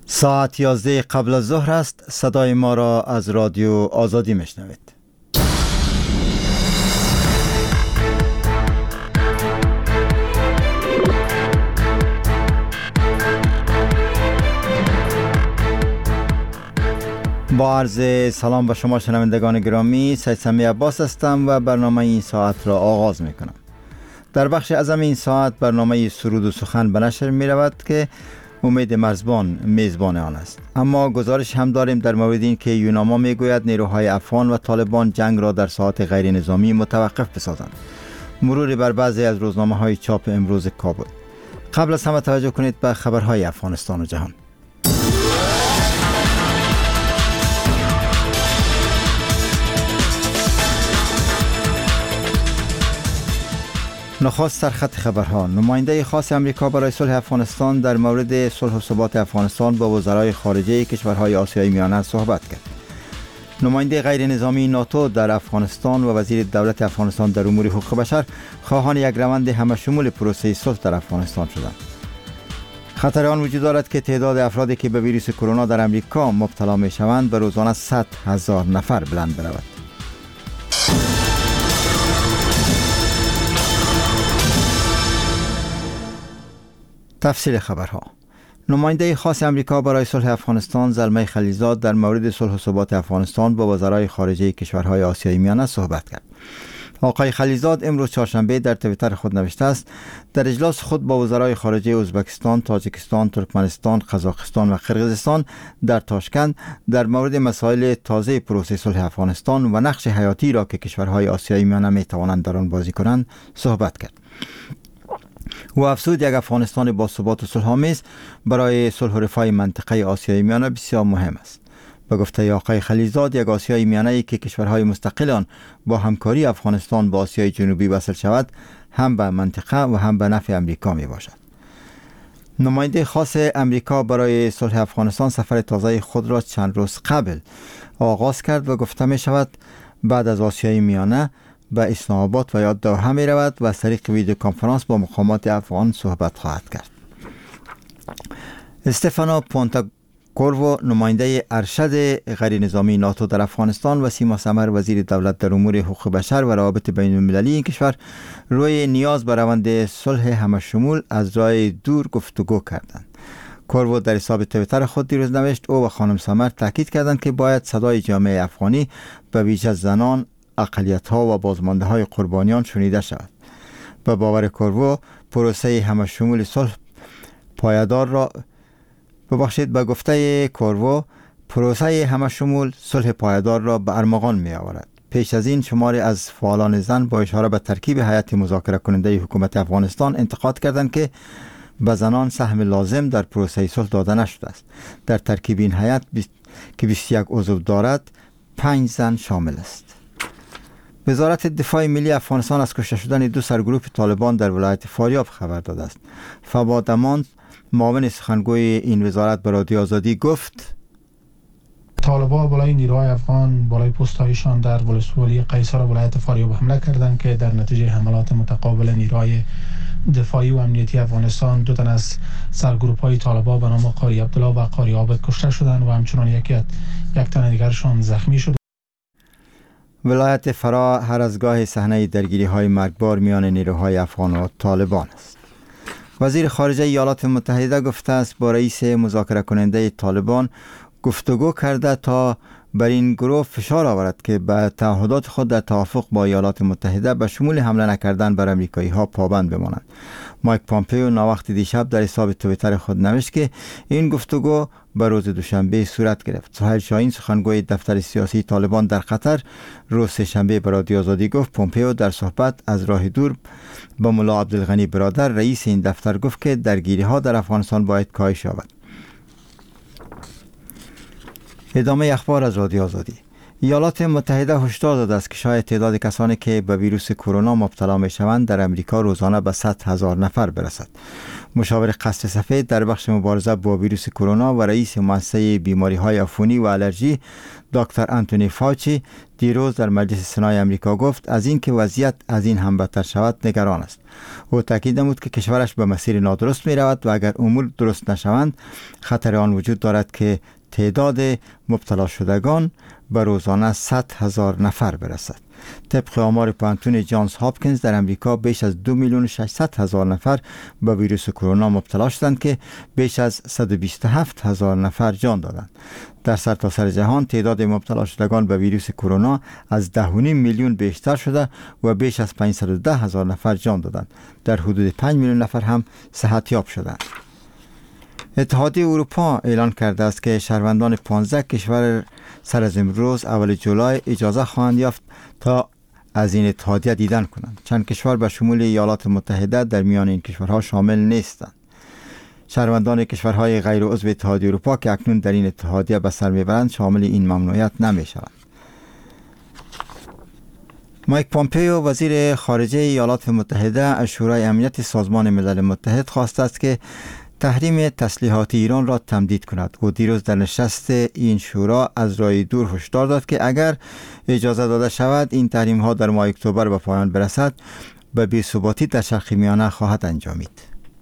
ساعت 11 قبل از ظهر است. صدای ما را از رادیو آزادی میشنوید. با عرض سلام به شما شنوندگان گرامی، سید سمی عباس هستم و برنامه این ساعت را آغاز میکنم. در بخش اعظم این ساعت برنامه سرود و سخن به نشر می رود که امید مرزبان میزبان آن است. اما گزارش هم داریم در مورد این که یوناما میگوید نیروهای افغان و طالبان جنگ را در ساحات غیر نظامی متوقف بسازند. مروری بر بعضی از روزنامه های چاپ امروز کابل. قبل از همه توجه کنید به خبرهای افغانستان و جهان. نخست سرخط خبرها. نماینده خاص امریکا برای صلح افغانستان در مورد صلح و ثبات افغانستان با وزرای خارجه کشورهای آسیای میانه صحبت کرد. نماینده غیر نظامی ناتو در افغانستان و وزیر دولت افغانستان در امور حقوق بشر خواهان یک روند همشمول پروسه صلح در افغانستان شدند. خطر آن وجود دارد که تعداد افرادی که به ویروس کرونا در امریکا مبتلا می شوند به روزانه 100,000 نفر بلند برود. تفصیل خبرها. نماینده خاص امریکا برای صلح افغانستان زلمه خلیلزاد در مورد صلح و ثبات افغانستان با وزرای خارجه کشورهای آسیای میانه صحبت کرد. آقای خلیلزاد امروز چهارشنبه در توییتر خود نوشته است: در اجلاس خود با وزرای خارجه ازبکستان، تاجیکستان، ترکمنستان، قزاقستان و قرقیزستان در تاشکند در مورد مسائل تازه پروسه صلح افغانستان و نقش حیاتی را که کشورهای آسیای میانه می توانند در آن بازی کنند صحبت کرد. و افزود یک افغانستان با ثبات و صلح‌آمیز برای صلح و رفاه منطقه آسیای میانه بسیار مهم است. به گفته آقای خلیلزاد، یک آسیای میانه‌ای که کشورهای مستقل آن با همکاری افغانستان با آسیای جنوبی وصل شود، هم به منطقه و هم به نفع امریکا می باشد. نماینده خاص امریکا برای صلح افغانستان سفر تازه خود را چند روز قبل آغاز کرد و گفته می شود بعد از آسیای میانه به اسلام آباد و یا دوحه می رود و از طریق ویدیو کنفرانس با مقامات افغان صحبت خواهد کرد. استفانو پونتاکورو، نماینده ارشد غیر نظامی ناتو در افغانستان، و سیما سمر، وزیر دولت در امور حقوق بشر و روابط بین المللی این کشور، روی نیاز به روند صلح همشمول از راه دور گفتگو کردند. کورو در حساب توییتر خود دیروز نوشت: او و خانم سمر تاکید کردند که باید صدای جامعه افغانی به ویژه زنان، اقلیت‌ها و بازمانده‌های قربانیان شنیده شود. به باور کورو، پروسه همشمول صلح پایدار را به گفته کورو، پروسه همشمول صلح پایدار را به ارمغان می آورد. پیش از این شماری از فعالان زن با اشاره به ترکیب هیئت مذاکره کننده حکومت افغانستان انتقاد کردند که به زنان سهم لازم در پروسه صلح داده نشده است. در ترکیب این هیئت که 21 عضو دارد، 5 زن شامل است. وزارت دفاع ملی افغانستان از کشته شدن 2 سرگروه طالبان در ولایت فاریاب خبر داده است. فواد امان، معاون سخنگوی این وزارت، به رادیو آزادی گفت: طالبان بالای نیروهای افغان بالای پست‌هایشان در ولسوالی قیصر ولایت فاریاب حمله کردند که در نتیجه حملات متقابل نیروهای دفاعی و امنیتی افغانستان 2 تن از سرگروه‌های طالبان به نام قاری عبدالله و قاری عابد کشته شدند و همچنان یک تن دیگرشان زخمی شد. ولایت فرا هر از گاه صحنه درگیری‌های مرگبار میان نیروهای افغان و طالبان است. وزیر خارجه ایالات متحده گفته است با رئیس مذاکره کننده طالبان گفتگو کرده تا بر این گروه فشار آورد که به تعهدات خود در توافق با ایالات متحده به شمول حمله نکردن بر امریکایی‌ها پابند بمانند. مایک پامپئو ناوقت دیشب در حساب توییتر خود نوشت که این گفتگو به روز دوشنبه صورت گرفت. سهیل شاهین، سخنگوی دفتر سیاسی طالبان در قطر، روز سه‌شنبه به رادیو آزادی گفت پامپئو در صحبت از راه دور با ملا عبدالغنی برادر، رئیس این دفتر، گفت که درگیری‌ها در افغانستان باید کاهش یابد. ادامه اخبار از رادیو آزادی. ایالات متحده هشدار داده است که شاید تعداد کسانی که به ویروس کرونا مبتلا می شوند در امریکا روزانه به 100,000 نفر برسد. مشاور قصد سفید در بخش مبارزه با ویروس کرونا و رئیس مؤسسه بیماری‌های عفونی و آلرژی دکتر آنتونی فاوچی دیروز در مجلس سنای امریکا گفت از اینکه وضعیت از این هم بدتر شود نگران است. او تاکید نمود که کشورش به مسیر نادرست می رود و اگر امور درست نشوند خطر آن وجود دارد که تعداد مبتلا شدگان به روزانه 100,000 نفر برسد. طبق آمار پانتون جانز هاپکینز در امریکا بیش از 2,600,000 نفر به ویروس کرونا مبتلا شدند که بیش از 127,000 نفر جان دادند. در سرتاسر جهان تعداد مبتلا شدگان به ویروس کرونا از 10.5 میلیون بیشتر شده و بیش از 510,000 نفر جان دادند. در حدود 5 میلیون نفر هم صحت یاب شدند. اتحادیه اروپا اعلان کرده است که شهروندان 15 کشور سر از امروز اول جولای اجازه خواهند یافت تا از این اتحادیه دیدن کنند. چند کشور به شمول ایالات متحده در میان این کشورها شامل نیستند. شهروندان کشورهای غیر عضو اتحادیه اروپا که اکنون در این اتحادیه به سر میبرند شامل این ممنوعیت نمی شوند. مایک پومپیو وزیر خارجه ایالات متحده از شورای امنیت سازمان ملل متحد خواسته است که تحریم تسلیحات ایران را تمدید کند. او دیروز در نشست این شورا از راه دور هشدار داد که اگر اجازه داده شود این تحریم ها در ماه اکتبر به پایان برسد به بی‌ثباتی در شرق میانه خواهد انجامید.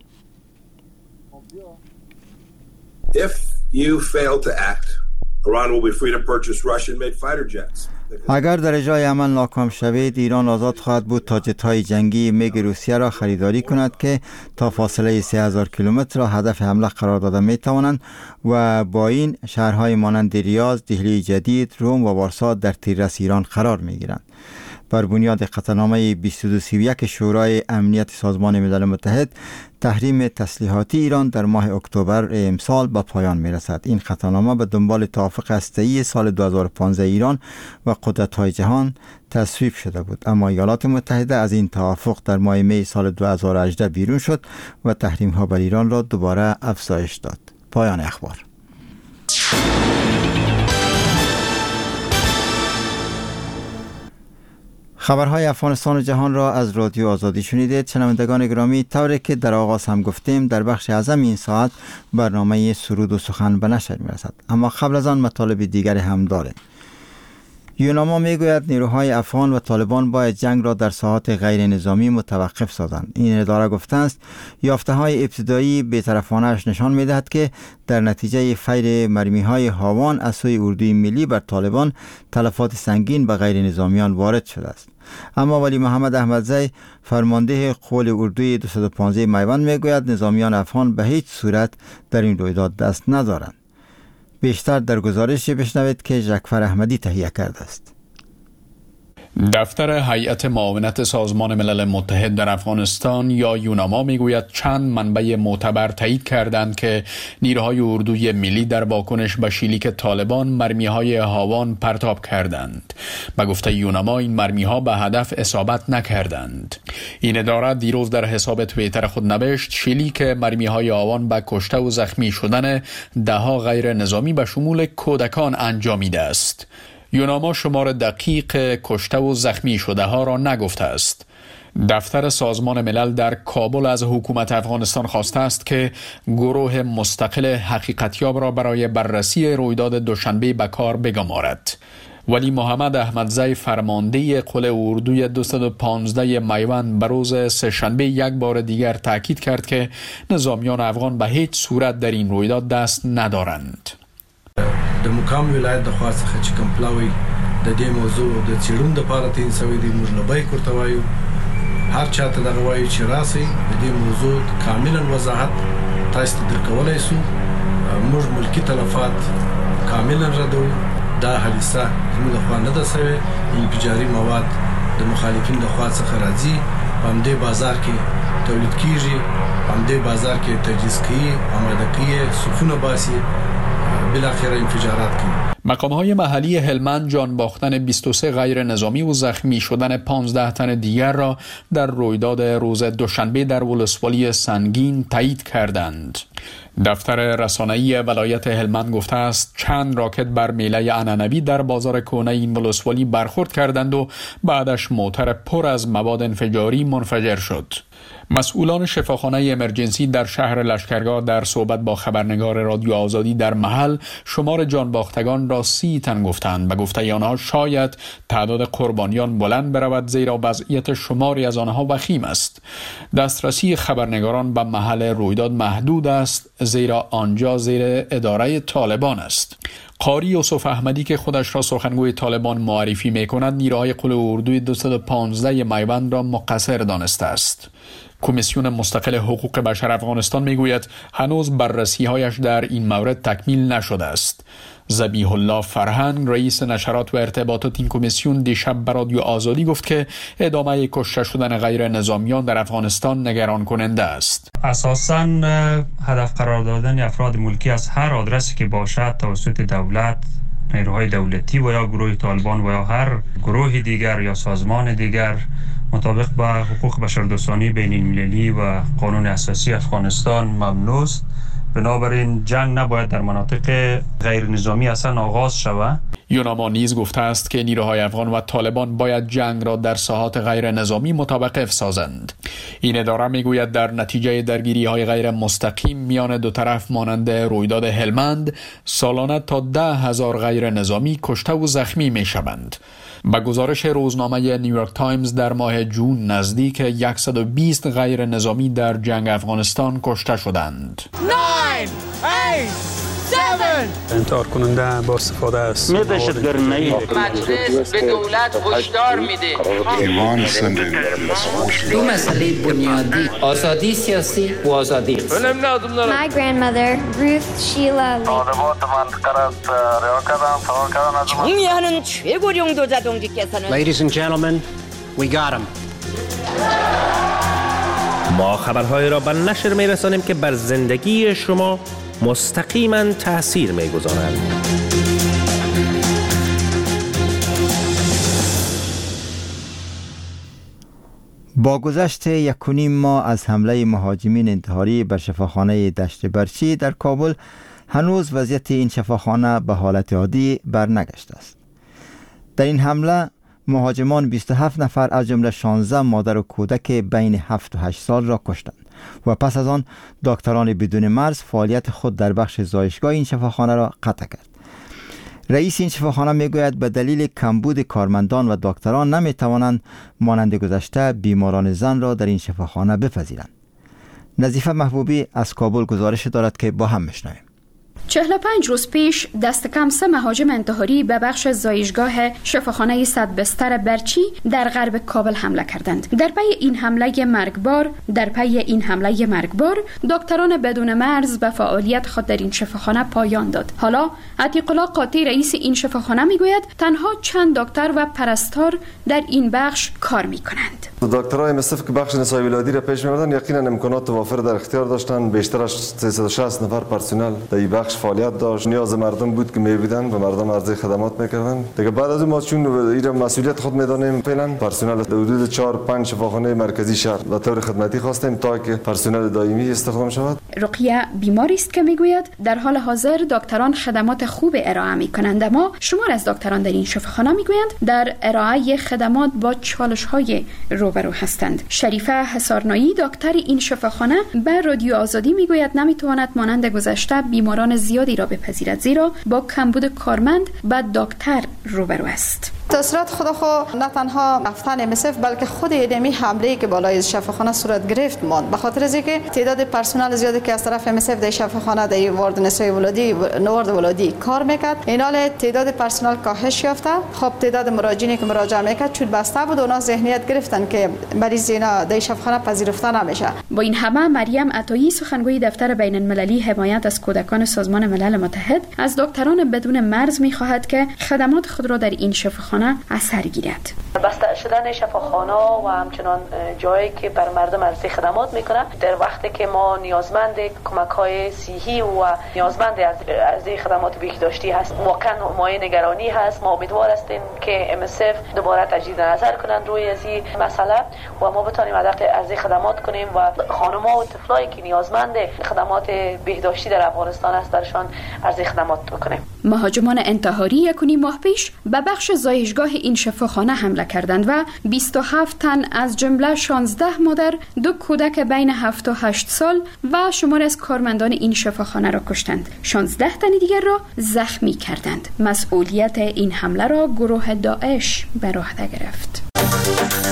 If you fail to act, Iran will be free to purchase Russian-made fighter jets. اگر در اجرای عمل ناکام شوید ایران آزاد خواهد بود تا جت‌های جنگی میگ روسیه را خریداری کند که تا فاصله 3000 کیلومتر را هدف حمله قرار داده می توانند و با این شهرهای مانند ریاض، دهلی جدید، روم و وارسا در تیررس ایران قرار می گیرند. بر بنیاد قطعنامه 2231 شورای امنیت سازمان ملل متحد تحریم تسلیحاتی ایران در ماه اکتبر امسال به پایان می رسد. این قطعنامه به دنبال توافق هسته‌ای سال 2015 ایران و قدرت‌های جهان تصویب شده بود، اما ایالات متحده از این توافق در ماه می سال 2018 بیرون شد و تحریم‌ها بر ایران را دوباره افزایش داد. پایان اخبار. خبرهای افغانستان و جهان را از رادیو آزادی شنیدید. شنوندگان گرامی، طوری که در آغاز هم گفتیم در بخش اعظم این ساعت برنامه سرود و سخن به نشر می‌رسد، اما قبل از آن مطالب دیگری هم داریم. یوناما میگوید نیروهای افغان و طالبان باید جنگ را در ساحات غیر نظامی متوقف سازند. این اداره گفته است یافته‌های ابتدایی بی‌طرفانه‌اش نشان می‌دهد که در نتیجه فیر مرمی‌های هاوان از سوی اردوی ملی بر طالبان تلفات سنگین به غیر نظامیان وارد شده است. اما ولی محمد احمدزی فرمانده قول اردوی 215 میوند میگوید نظامیان افغان به هیچ صورت در این رویداد دست ندارند. بیشتر در گزارشی بشنوید که جعفر احمدی تهیه کرده است. دفتر هیئت معاونت سازمان ملل متحد در افغانستان یا یوناما میگوید چند منبع معتبر تایید کردند که نیروهای اردوی ملی در واکنش به شلیک طالبان مرمی‌های هاوان پرتاب کردند. به گفته یوناما این مرمی‌ها به هدف اصابت نکردند. این اداره دیروز در حساب توییتر خود نوشت شلیک مرمی‌های هاوان به کشته و زخمی شدن ده‌ها غیر نظامی به شمول کودکان انجامیده است. یوناما شمار دقیق کشته و زخمی شده ها را نگفته است. دفتر سازمان ملل در کابل از حکومت افغانستان خواسته است که گروه مستقل حقیقتیاب را برای بررسی رویداد دوشنبه به کار بگمارد. ولی محمد احمدزی فرمانده قل اردوی 215 میوند بروز سه‌شنبه یک بار دیگر تاکید کرد که نظامیان افغان به هیچ صورت در این رویداد دست ندارند. د مقام ولایت د خوا څخه چې کوم پلاوی د دې موضوع د څېړنې لپاره تعین شوی دی، موږ لبیک ورته وایو. هر چاته دغه وایو چې راسئ د دې موضوع کاملا وضاحت تاسو ته درکولی شو. موږ ملکي تلفات کاملا ردوو. دا حادثه زموږ د خوا نه ده شوې. انفجاري مواد د مخالفین د خوا څخه راځي، په همدې بازار کې تولید کیږي، په همدې بازار کې تجهیز کوي، آماده کوي، صفونه باسي. بالاخره انفجارات کنید. مقام‌های محلی هلمند جان باختن 23 غیر نظامی و زخمی شدن 15 تن دیگر را در رویداد روز دوشنبه در ولسوالی سنگین تایید کردند. دفتر رسانه‌ای ولایت هلمند گفته است چند راکت بر میله عنعنوی در بازار کهنه این ولسوالی برخورد کردند و بعدش موتر پر از مواد انفجاری منفجر شد. مسئولان شفاخانه امرجنسی در شهر لشکرگاه در صحبت با خبرنگار رادیو آزادی در محل شمار جانباختگان را 30 تن گفتند و گفته آنها شاید تعداد قربانیان بلند برود زیرا وضعیت شماری از آنها وخیم است. دسترسی خبرنگاران به محل رویداد محدود است زیرا آنجا زیر اداره طالبان است. قاری یوسف احمدی که خودش را سخنگوی طالبان معرفی می‌کند نیروهای قل اردوی 215 میوند را مقصر دانسته است. کمیسیون مستقل حقوق بشر افغانستان میگوید هنوز بررسی‌هایش در این مورد تکمیل نشده است. ذبیح الله فرهنگ رئیس نشرات و ارتباطات این کمیسیون دیشب به رادیو آزادی گفت که ادامه کشته شدن غیر نظامیان در افغانستان نگران کننده است. اساساً هدف قرار دادن افراد ملکی از هر آدرسی که باشد توسط دولت، نیروهای دولتی و یا گروه طالبان و یا هر گروه دیگر یا سازمان دیگر مطابق با حقوق بشردوستانه بین المللی و قانون اساسی افغانستان ممنوع است. بنابراین جنگ نباید در مناطق غیر نظامی اصلا آغاز شود. یوناما نیز گفته است که نیروهای افغان و طالبان باید جنگ را در ساحات غیر نظامی متوقف سازند. این اداره میگوید در نتیجه درگیری‌های غیر مستقیم میان دو طرف مانند رویداد هلمند سالانه تا 10,000 غیر نظامی کشته و زخمی میشوند. با گزارش روزنامه نیویورک تایمز در ماه جون نزدیک 120 غیر نظامی در جنگ افغانستان کشته شدند. 9 8 7 انتحار کننده با استفاده از مجلس به دولت هشدار میده دو مسئله بنیادی آزادی سیاسی و آزادی اقتصادی. My grandmother Ruth Sheila 정의하는 최고령 도자동지께서는 Ladies and gentlemen, we got him. ما خبرهای را به نشر می‌رسانیم که بر زندگی شما مستقیما تأثیر می‌گذارند. با گذشت 1.5 ماه از حمله مهاجمین انتحاری بر شفاخانه دشت برچی در کابل هنوز وضعیت این شفاخانه به حالت عادی برنگشته است. در این حمله مهاجمان 27 نفر از جمله 16 مادر و کودک بین 7 و 8 سال را کشتند و پس از آن دکتران بدون مرز فعالیت خود در بخش زایشگاه این شفاخانه را قطع کرد. رئیس این شفاخانه میگوید به دلیل کمبود کارمندان و دکتران نمیتوانند مانند گذشته بیماران زن را در این شفاخانه بپذیرند. نظیفه محبوبی از کابل گزارش دارد که با هم میشنویم. 45 روز پیش دست کم 3 مهاجم انتحاری به بخش زایشگاه شفاخانه 100 بستر برچی در غرب کابل حمله کردند. در پی این حمله مرگبار دکتران بدون مرز به فعالیت خود در این شفاخانه پایان داد. حالا عتیق الله قاطی رئیس این شفاخانه میگوید تنها چند دکتر و پرستار در این بخش کار میکنند. دکترای مصف که بخش نسای ولادی را پیش می‌بردند یقینا امکانات وافر در اختیار داشتند. بیشتر از 360 نفر پرسنل در این بخش فعالیت داشت. نیاز مردم بود که می‌بودند و مردم عرضه خدمات می‌کردند. دیگه بعد از اون ما چون این مسئولیت خود می‌دانیم فعلا پرسنل حدود 4-5 شفاخانه مرکزی شهر به طور خدمتی خواستیم تا که پرسنل دائمی استخدام شود. رقیه بیماری است که میگوید در حال حاضر دکتران خدمات خوب ارائه می‌کنند، اما شمار از دکتران در این شفاخانه میگویند در ارائه خدمات با چالش‌های روبرو هستند. شریفه حسارنایی دکتر این شفاخانه به رادیو آزادی میگوید نمیتواند مانند گذشته بیماران زیادی را بپذیرد زیرا با کمبود کارمند و دکتر روبرو است. تاثیرات خود نه تنها رفتن مصف بلکه خود ادمی حمله که بالای شفاخانه صورت گرفت ماند، به خاطر از اینکه تعداد پرسنل زیادی که از طرف مصف در شفاخانه در وارد نسای ولادی کار میکرد، این حال تعداد پرسنل کاهش یافته. خب تعداد مراجعینی که مراجعه میکرد چون بسته بود، اونا ذهنیت گرفتن که مریض اینا در شفاخانه پذیرفته نمیشه. با این همه مریم عطایی سخنگوی دفتر بین المللی حمایت از کودکان سازمان ملل متحد از دکتران بدون مرز میخواهد که خدمات خود را در این شفاخانه شفاخانه اثر گیرد. بسته شدن شفاخانه و همچنان جایی که بر مردم عرضه خدمات میکنه در وقتی که ما نیازمند کمک های صحی و نیازمند عرضه خدمات بهداشتی هست، واقعا مایه نگرانی هست. ما امیدوار هستیم که MSF دوباره تجدید نظر کنند روی این مسئله و ما بتونیم عرضه خدمات کنیم و خانم‌ها و طفلایی که نیازمند خدمات بهداشتی در افغانستان است درشان عرضه خدمات بکنیم. مهاجمان انتحاری 1.5 ماه پیش به بخش زایشگاه این شفاخانه حمله کردند و 27 تن از جمله 16 مادر، 2 کودک بین 7 و 8 سال و شمار از کارمندان این شفاخانه را کشتند. 16 تن دیگر را زخمی کردند. مسئولیت این حمله را گروه داعش بر عهده گرفت.